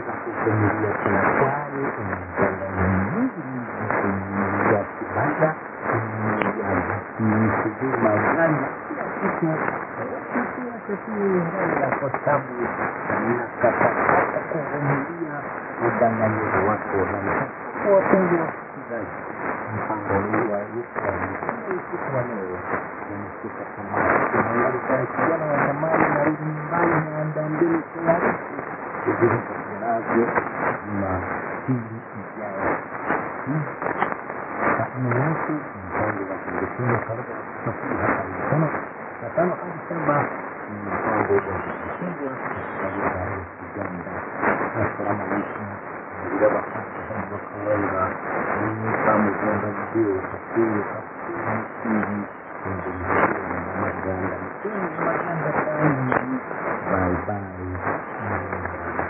unaweza kuvumilia tunaswali, unavumilia kibanda, sijui majani, kila kitu hela kwa sababu nakataka kuvumilia udanganyifu wako na wapenzi wasikilizaji. Mpango huu wa Yesu usiku wa leo umefika tamati. Tunaelekea kijana wa zamani narudi nyumbani naandaa mbele tayari kujiri katinavyo na hili ijayo. Lakini yesu mpango wa kundifuna karibu kusafiri hapa mikono na tano hadi saba ni mpango wa kundifuna katika Uganda. Assalamu alaikum. Bila bahati kama kawaida ni kama kwenda video tafsiri bye bye.